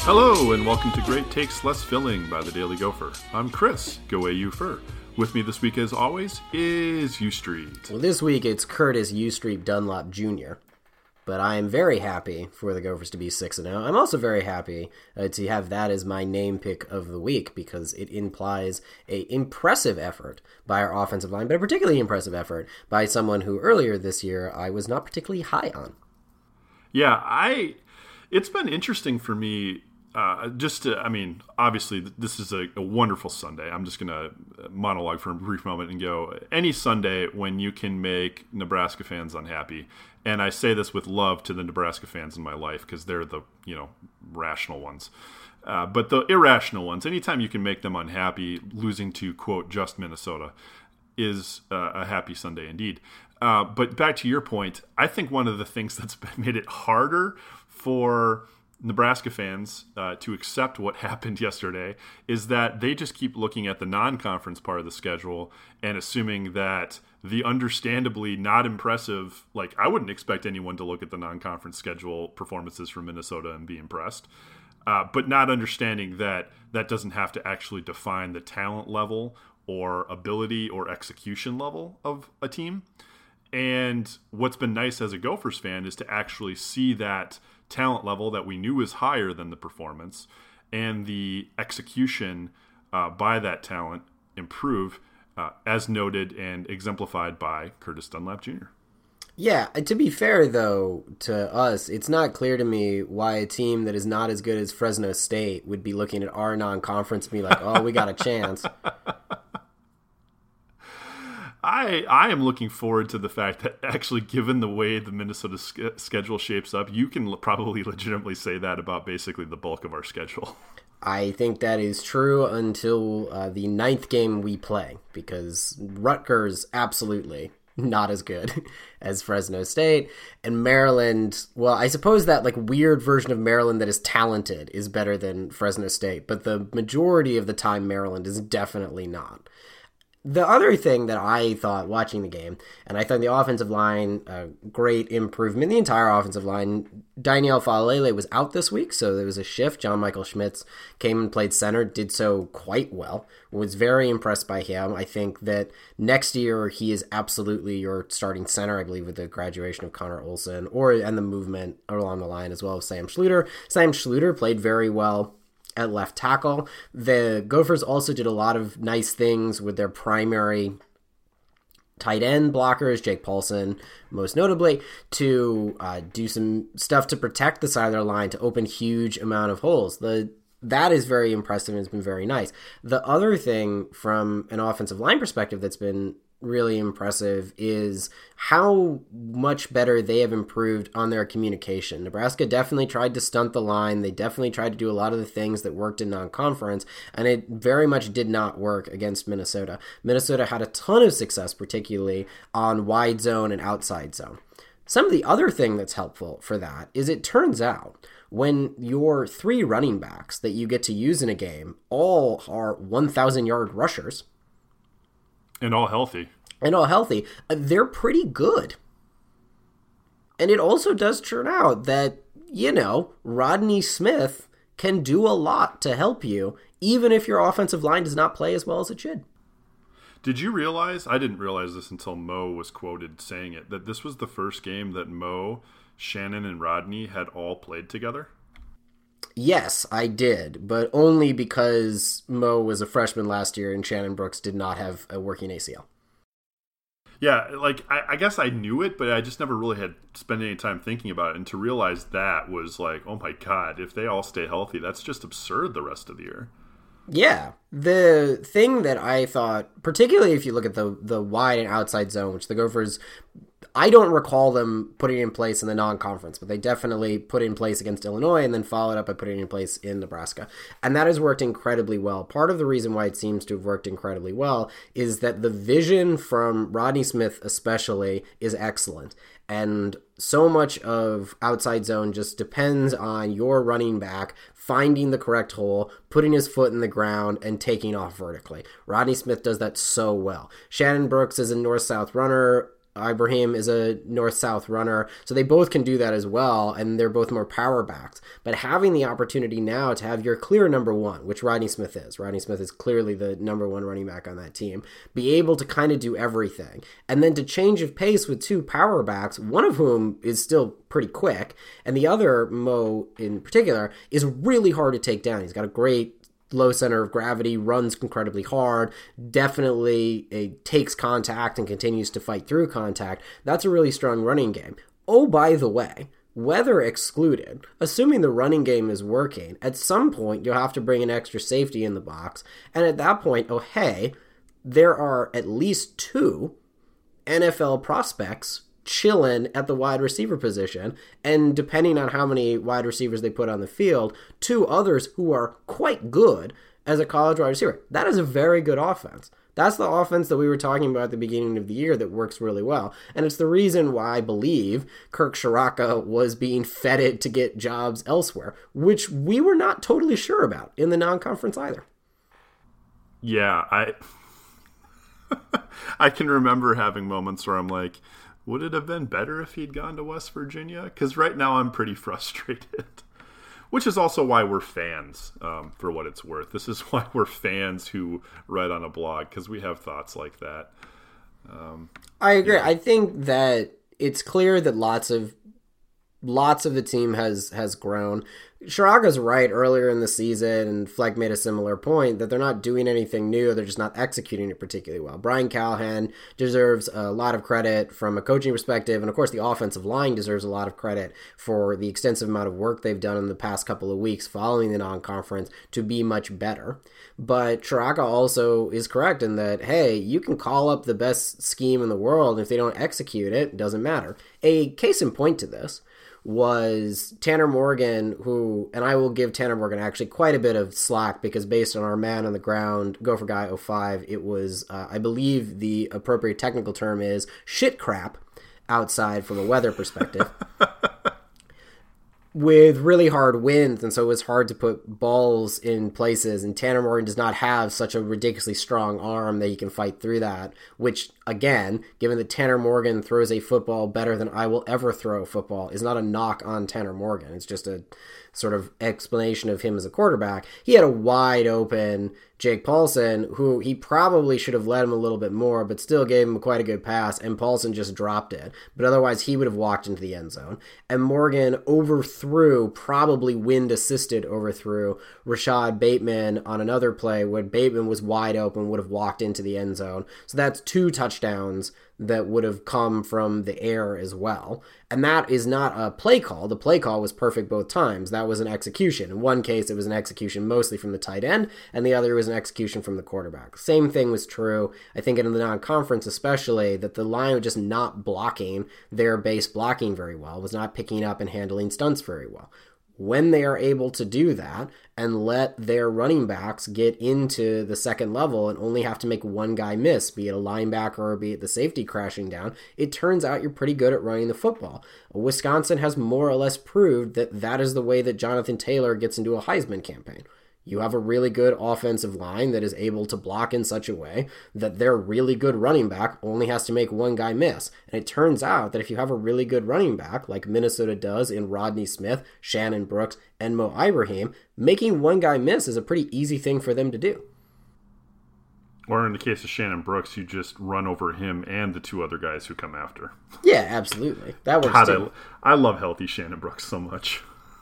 Hello, and welcome to Great Takes Less Filling by the Daily Gopher. I'm Chris, Go AU Fur. With me this week, as always, is U Street. Well, this week it's Curtis U Street Dunlop Jr., but I am very happy for the Gophers to be 6-0. I'm also very happy to have that as my name pick of the week because it implies an impressive effort by our offensive line, but a particularly impressive effort by someone who earlier this year I was not particularly high on. Yeah, it's been interesting for me. Obviously, this is a wonderful Sunday. I'm just going to monologue for a brief moment and go, any Sunday when you can make Nebraska fans unhappy, and I say this with love to the Nebraska fans in my life because they're the, rational ones. But the irrational ones, anytime you can make them unhappy, losing to, quote, just Minnesota, is a happy Sunday indeed. But back to your point, I think one of the things that's made it harder for Nebraska fans to accept what happened yesterday is that they just keep looking at the non-conference part of the schedule and assuming that the understandably not impressive, I wouldn't expect anyone to look at the non-conference schedule performances from Minnesota and be impressed, but not understanding that that doesn't have to actually define the talent level or ability or execution level of a team. And what's been nice as a Gophers fan is to actually see that talent level that we knew was higher than the performance and the execution by that talent improve, as noted and exemplified by Curtis Dunlap Jr. Yeah, to be fair, though, to us, it's not clear to me why a team that is not as good as Fresno State would be looking at our non-conference and be like, oh, we got a chance. I am looking forward to the fact that actually, given the way the Minnesota schedule shapes up, you can probably legitimately say that about basically the bulk of our schedule. I think that is true until the 9th game we play, because Rutgers absolutely not as good as Fresno State, and Maryland, well, I suppose that weird version of Maryland that is talented is better than Fresno State, but the majority of the time Maryland is definitely not. The other thing that I thought watching the game, and I thought the offensive line, great improvement, the entire offensive line, Daniel Faalele was out this week, so there was a shift. John Michael Schmitz came and played center, did so quite well, was very impressed by him. I think that next year he is absolutely your starting center, I believe, with the graduation of Connor Olson, and the movement along the line as well as Sam Schluter. Sam Schluter played very well at left tackle. The Gophers also did a lot of nice things with their primary tight end blockers, Jake Paulson most notably, to do some stuff to protect the side of their line, to open huge amount of holes. That is very impressive and it's been very nice. The other thing from an offensive line perspective that's been really impressive is how much better they have improved on their communication. Nebraska definitely tried to stunt the line. They definitely tried to do a lot of the things that worked in non-conference, and it very much did not work against Minnesota. Minnesota had a ton of success, particularly on wide zone and outside zone. Some of the other thing that's helpful for that is it turns out when your 3 running backs that you get to use in a game all are 1,000-yard rushers, and all healthy, they're pretty good. And it also does turn out that, Rodney Smith can do a lot to help you, even if your offensive line does not play as well as it should. Did you realize, I didn't realize this until Mo was quoted saying it, that this was the first game that Mo, Shannon, and Rodney had all played together? Yes, I did, but only because Mo was a freshman last year and Shannon Brooks did not have a working ACL. Yeah, I guess I knew it, but I just never really had spent any time thinking about it. And to realize that was oh my God, if they all stay healthy, that's just absurd the rest of the year. Yeah, the thing that I thought, particularly if you look at the wide and outside zone, which the Gophers, I don't recall them putting in place in the non-conference, but they definitely put in place against Illinois and then followed up by putting it in place in Nebraska. And that has worked incredibly well. Part of the reason why it seems to have worked incredibly well is that the vision from Rodney Smith especially is excellent. And so much of outside zone just depends on your running back finding the correct hole, putting his foot in the ground, and taking off vertically. Rodney Smith does that so well. Shannon Brooks is a north-south runner. Ibrahim is a north-south runner, so they both can do that as well, and they're both more power backs. But having the opportunity now to have your clear number one, which Rodney Smith is clearly the number one running back on that team, be able to kind of do everything. And then to change of pace with two power backs, one of whom is still pretty quick, and the other, Mo in particular, is really hard to take down. He's got a great low center of gravity, runs incredibly hard, definitely takes contact and continues to fight through contact. That's a really strong running game. Oh, by the way, weather excluded, assuming the running game is working, at some point you'll have to bring an extra safety in the box, and at that point, oh hey, there are at least two NFL prospects chilling at the wide receiver position, and depending on how many wide receivers they put on the field, two others who are quite good as a college wide receiver. That is a very good offense. That's the offense that we were talking about at the beginning of the year that works really well. And it's the reason why I believe Kirk Ciarrocca was being feted to get jobs elsewhere, which we were not totally sure about in the non-conference either. Yeah, I can remember having moments where I'm like, would it have been better if he'd gone to West Virginia? Because right now I'm pretty frustrated. Which is also why we're fans, for what it's worth. This is why we're fans who write on a blog, because we have thoughts like that. I agree. Yeah. I think that it's clear that lots of the team has grown. Ciarrocca's right earlier in the season, and Fleck made a similar point, that they're not doing anything new. They're just not executing it particularly well. Brian Callahan deserves a lot of credit from a coaching perspective, and of course the offensive line deserves a lot of credit for the extensive amount of work they've done in the past couple of weeks following the non-conference to be much better. But Ciarrocca also is correct in that, hey, you can call up the best scheme in the world, and if they don't execute it, it doesn't matter. A case in point to this was Tanner Morgan, who, and I will give Tanner Morgan actually quite a bit of slack, because based on our man on the ground, Gopher Guy 05, it was, I believe the appropriate technical term is shit crap outside from a weather perspective. With really hard winds, and so it was hard to put balls in places, and Tanner Morgan does not have such a ridiculously strong arm that he can fight through that, which, again, given that Tanner Morgan throws a football better than I will ever throw a football, is not a knock on Tanner Morgan. It's just a sort of explanation of him as a quarterback. He had a wide open Jake Paulson, who he probably should have let him a little bit more, but still gave him quite a good pass, and Paulson just dropped it. But otherwise, he would have walked into the end zone. And Morgan overthrew, probably wind-assisted overthrew, Rashad Bateman on another play where Bateman was wide open, would have walked into the end zone. So that's two touchdowns that would have come from the air as well. And that is not a play call. The play call was perfect both times. That was an execution. In one case, it was an execution mostly from the tight end, and the other was an execution from the quarterback. Same thing was true, I think, in the non-conference especially, that the line was just not blocking their base blocking very well, was not picking up and handling stunts very well. When they are able to do that and let their running backs get into the second level and only have to make one guy miss, be it a linebacker or be it the safety crashing down, it turns out you're pretty good at running the football. Wisconsin has more or less proved that that is the way that Jonathan Taylor gets into a Heisman campaign. You have a really good offensive line that is able to block in such a way that their really good running back only has to make one guy miss. And it turns out that if you have a really good running back, like Minnesota does in Rodney Smith, Shannon Brooks, and Mo Ibrahim, making one guy miss is a pretty easy thing for them to do. Or in the case of Shannon Brooks, you just run over him and the two other guys who come after. Yeah, absolutely. That works too. I love healthy Shannon Brooks so much.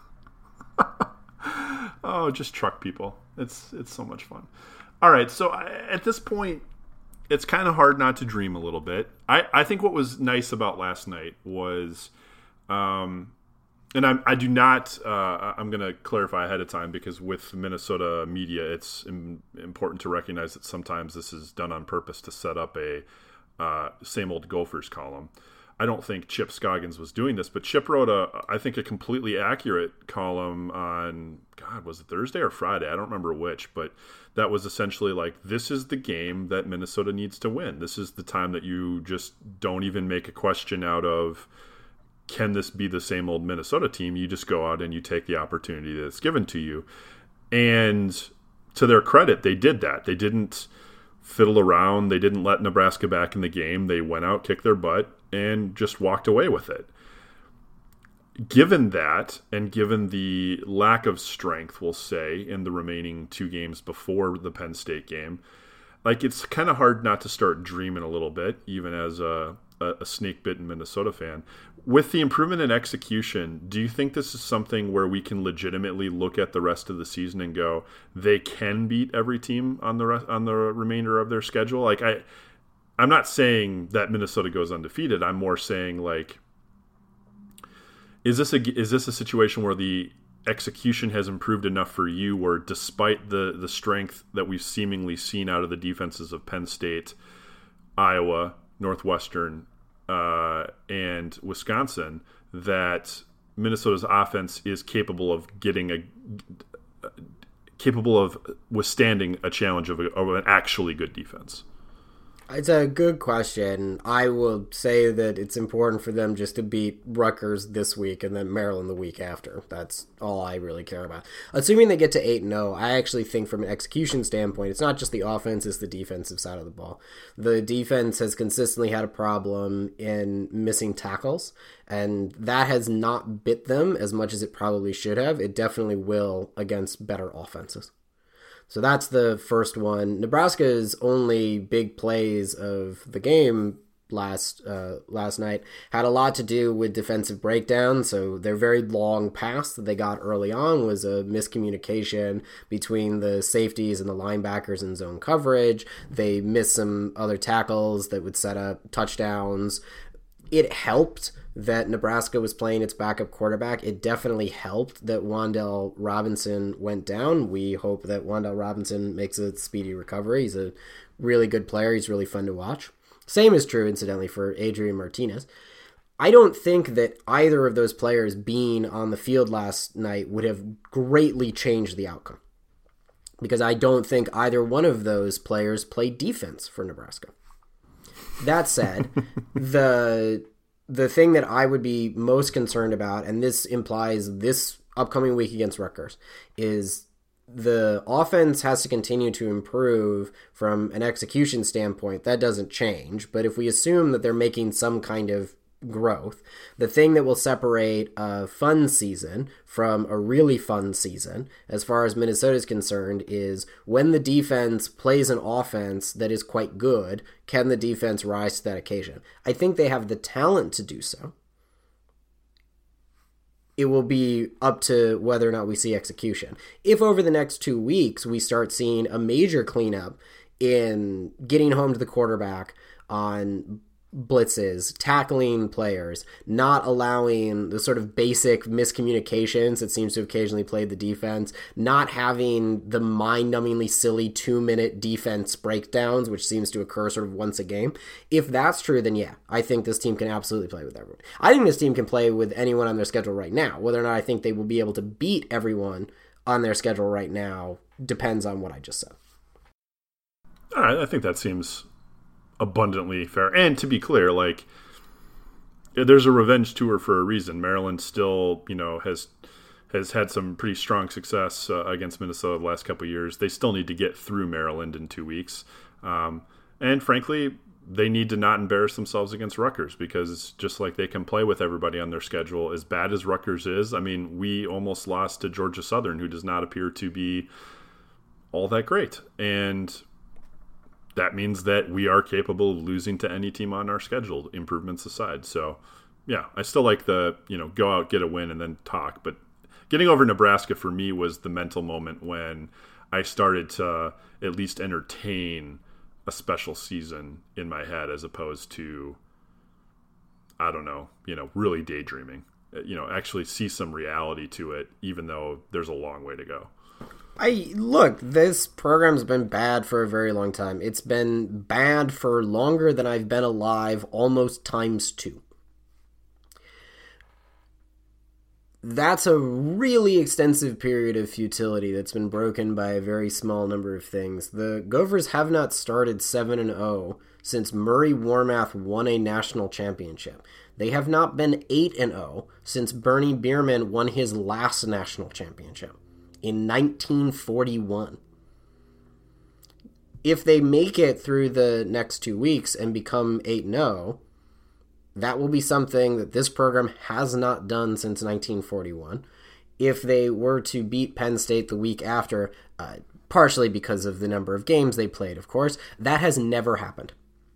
Oh, just truck people. It's so much fun. All right, so at this point, it's kind of hard not to dream a little bit. I think what was nice about last night was, and I do not, I'm going to clarify ahead of time, because with Minnesota media, it's important to recognize that sometimes this is done on purpose to set up a same old Gophers column. I don't think Chip Scoggins was doing this, but Chip wrote I think a completely accurate column on, God, was it Thursday or Friday? I don't remember which, but that was essentially like, this is the game that Minnesota needs to win. This is the time that you just don't even make a question out of, can this be the same old Minnesota team? You just go out and you take the opportunity that's given to you. And to their credit, they did that. They didn't fiddle around. They didn't let Nebraska back in the game. They went out, kicked their butt, and just walked away with it. Given that, and given the lack of strength, we'll say, in the remaining 2 games before the Penn State game, like, it's kind of hard not to start dreaming a little bit, even as a snake-bitten Minnesota fan. With the improvement in execution, do you think this is something where we can legitimately look at the rest of the season and go, they can beat every team on the remainder of their schedule? Like, I'm not saying that Minnesota goes undefeated. I'm more saying, like, is this a situation where the execution has improved enough for you, where despite the strength that we've seemingly seen out of the defenses of Penn State, Iowa, Northwestern, and Wisconsin, that Minnesota's offense is capable of withstanding a challenge of an actually good defense? It's a good question. I will say that it's important for them just to beat Rutgers this week and then Maryland the week after. That's all I really care about. Assuming they get to 8-0, I actually think from an execution standpoint, it's not just the offense, it's the defensive side of the ball. The defense has consistently had a problem in missing tackles, and that has not bit them as much as it probably should have. It definitely will against better offenses. So that's the first one. Nebraska's only big plays of the game last night had a lot to do with defensive breakdown. So their very long pass that they got early on was a miscommunication between the safeties and the linebackers in zone coverage. They missed some other tackles that would set up touchdowns. It helped that Nebraska was playing its backup quarterback. It definitely helped that Wan'Dale Robinson went down. We hope that Wan'Dale Robinson makes a speedy recovery. He's a really good player. He's really fun to watch. Same is true, incidentally, for Adrian Martinez. I don't think that either of those players being on the field last night would have greatly changed the outcome, because I don't think either one of those players played defense for Nebraska. That said, the thing that I would be most concerned about, and this implies this upcoming week against Rutgers, is the offense has to continue to improve from an execution standpoint. That doesn't change, but if we assume that they're making some kind of growth, the thing that will separate a fun season from a really fun season, as far as Minnesota is concerned, is when the defense plays an offense that is quite good, can the defense rise to that occasion? I think they have the talent to do so. It will be up to whether or not we see execution. If over the next 2 weeks we start seeing a major cleanup in getting home to the quarterback on blitzes, tackling players, not allowing the sort of basic miscommunications that seems to have occasionally plagued the defense, not having the mind-numbingly silly 2-minute defense breakdowns, which seems to occur sort of once a game. If that's true, then yeah, I think this team can absolutely play with everyone. I think this team can play with anyone on their schedule right now. Whether or not I think they will be able to beat everyone on their schedule right now depends on what I just said. All right, I think that seems abundantly fair. And to be clear, like, there's a revenge tour for a reason. Maryland still, has had some pretty strong success against Minnesota the last couple of years. They still need to get through Maryland in 2 weeks. And frankly, they need to not embarrass themselves against Rutgers, because just like they can play with everybody on their schedule, as bad as Rutgers is, I mean, we almost lost to Georgia Southern, who does not appear to be all that great. And that means that we are capable of losing to any team on our schedule, improvements aside. So, yeah, I still like the, go out, get a win, and then talk. But getting over Nebraska for me was the mental moment when I started to at least entertain a special season in my head, as opposed to, I don't know, really daydreaming. Actually see some reality to it, even though there's a long way to go. Look, this program's been bad for a very long time. It's been bad for longer than I've been alive, almost times 2. That's a really extensive period of futility that's been broken by a very small number of things. The Gophers have not started 7-0 since Murray Warmath won a national championship. They have not been 8-0 since Bernie Bierman won his last national championship in 1941. If they make it through the next 2 weeks and become 8-0, That will be something that this program has not done since 1941. If they were to beat Penn State the week after, partially because of the number of games they played, of course, that has never happened.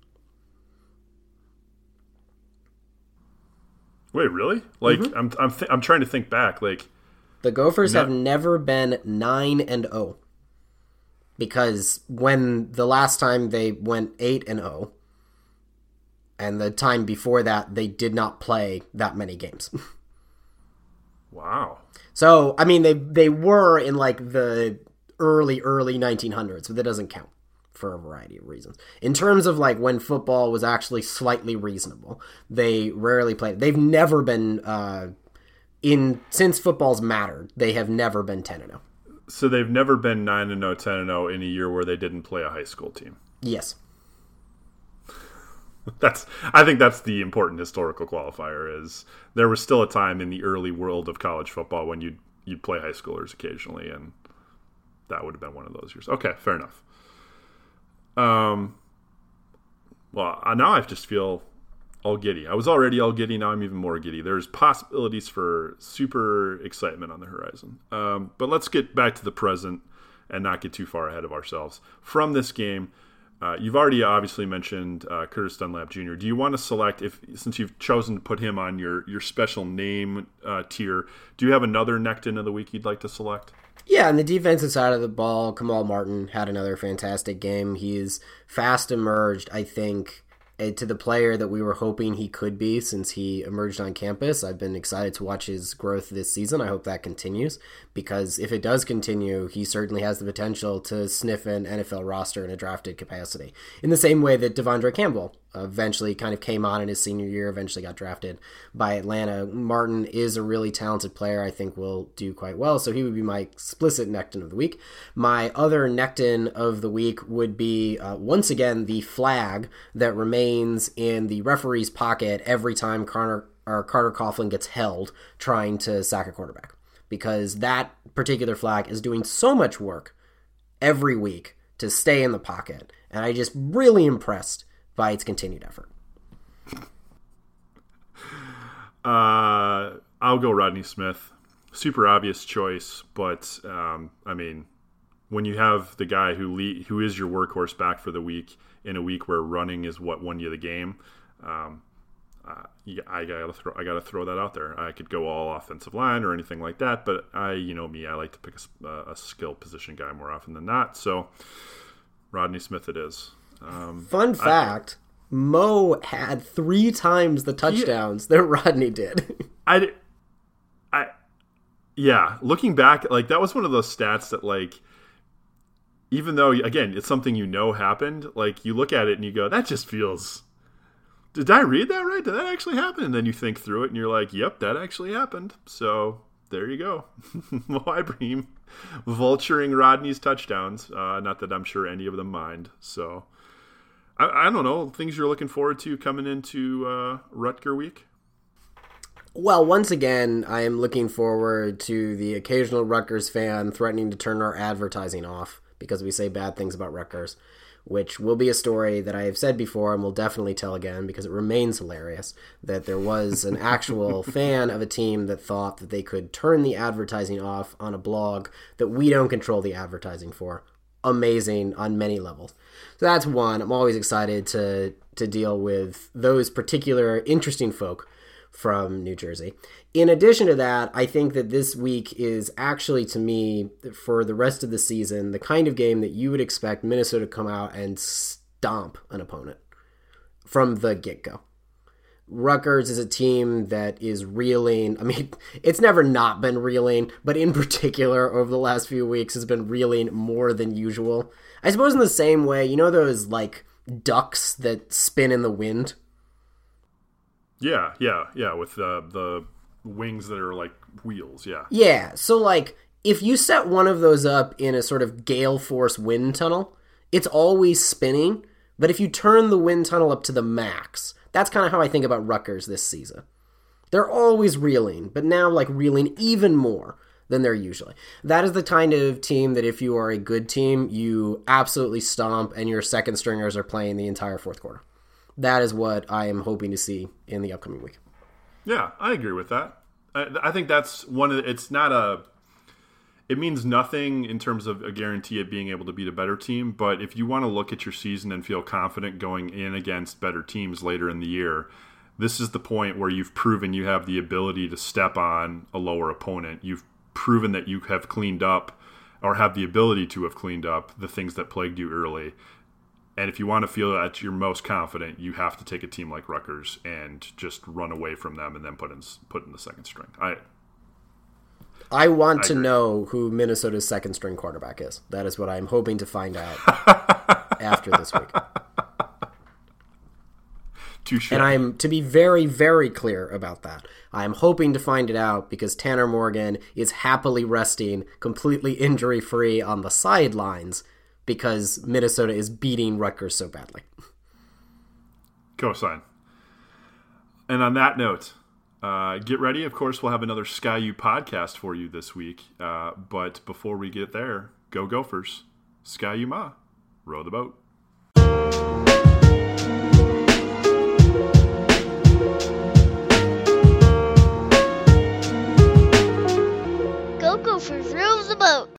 Wait, really? Like, I'm trying to think back. Like, the Gophers have never been 9-0, because when the last time they went 8-0, and the time before that, they did not play that many games. Wow. So, I mean, they were in like the early 1900s, but that doesn't count for a variety of reasons. In terms of like when football was actually slightly reasonable, they rarely played. They've never been since football's mattered. They have never been 10-0. So they've never been 9-0, 10-0 in a year where they didn't play a high school team. Yes. I think that's the important historical qualifier. Is there was still a time in the early world of college football when you'd play high schoolers occasionally, and that would have been one of those years. Okay, fair enough. Well, now I just feel all giddy. I was already all giddy. Now I'm even more giddy. There's possibilities for super excitement on the horizon. But let's get back to the present and not get too far ahead of ourselves. From this game, you've already obviously mentioned Curtis Dunlap Jr. Do you want to select, since you've chosen to put him on your special name tier, do you have another Necton of the week you'd like to select? Yeah, on the defensive side of the ball, Kamal Martin had another fantastic game. He's fast emerged, I think, to the player that we were hoping he could be since he emerged on campus. I've been excited to watch his growth this season. I hope that continues, because if it does continue, he certainly has the potential to sniff an NFL roster in a drafted capacity. In the same way that Devondre Campbell eventually kind of came on in his senior year, eventually got drafted by Atlanta. Martin is a really talented player. I think will do quite well, so he would be my explicit Necton of the week. My other Necton of the week would be, once again, the flag that remains in the referee's pocket every time Carter Coughlin gets held trying to sack a quarterback, because that particular flag is doing so much work every week to stay in the pocket, and I just really impressed by its continued effort. I'll go Rodney Smith. Super obvious choice, but I mean, when you have the guy who is your workhorse back for the week in a week where running is what won you the game, I gotta throw that out there. I could go all offensive line or anything like that, but I like to pick a skill position guy more often than not. So Rodney Smith it is. Fun fact, Mo had 3 times the touchdowns that Rodney did. Yeah, looking back, like that was one of those stats that, like, even though, again, it's something happened, like you look at it and you go, that just feels, did I read that right? Did that actually happen? And then you think through it and you're like, yep, that actually happened. So there you go. Mo Ibrahim vulturing Rodney's touchdowns. Not that I'm sure any of them mind. So I don't know, things you're looking forward to coming into Rutger week? Well, once again, I am looking forward to the occasional Rutgers fan threatening to turn our advertising off because we say bad things about Rutgers, which will be a story that I have said before and will definitely tell again because it remains hilarious that there was an actual fan of a team that thought that they could turn the advertising off on a blog that we don't control the advertising for. Amazing on many levels. So that's one. I'm always excited to deal with those particular interesting folk from New Jersey. In addition to that, I think that this week is actually, to me, for the rest of the season, the kind of game that you would expect Minnesota to come out and stomp an opponent from the get-go. Rutgers is a team that is reeling. I mean, it's never not been reeling, but in particular over the last few weeks has been reeling more than usual. I suppose in the same way, you know those, like, ducks that spin in the wind? Yeah, with the wings that are like wheels, yeah. Yeah, so like if you set one of those up in a sort of gale force wind tunnel, it's always spinning, but if you turn the wind tunnel up to the max, that's kind of how I think about Rutgers this season. They're always reeling, but now like reeling even more than they're usually. That is the kind of team that if you are a good team, you absolutely stomp and your second stringers are playing the entire fourth quarter. that is what I am hoping to see in the upcoming week. Yeah, I agree with that. I think that's one of it's not a. It means nothing in terms of a guarantee of being able to beat a better team, but if you want to look at your season and feel confident going in against better teams later in the year, this is the point where you've proven you have the ability to step on a lower opponent. You've proven that you have cleaned up or have the ability to have cleaned up the things that plagued you early. And if you want to feel that you're most confident, you have to take a team like Rutgers and just run away from them and then put in the second string. I want to know who Minnesota's second string quarterback is. That is what I'm hoping to find out after this week. Touché. And I'm, to be very, very clear about that, I'm hoping to find it out because Tanner Morgan is happily resting, completely injury-free on the sidelines because Minnesota is beating Rutgers so badly. Cosign. And on that note, get ready. Of course, we'll have another Sky U podcast for you this week. But before we get there, go Gophers. Sky U Ma. Row the boat.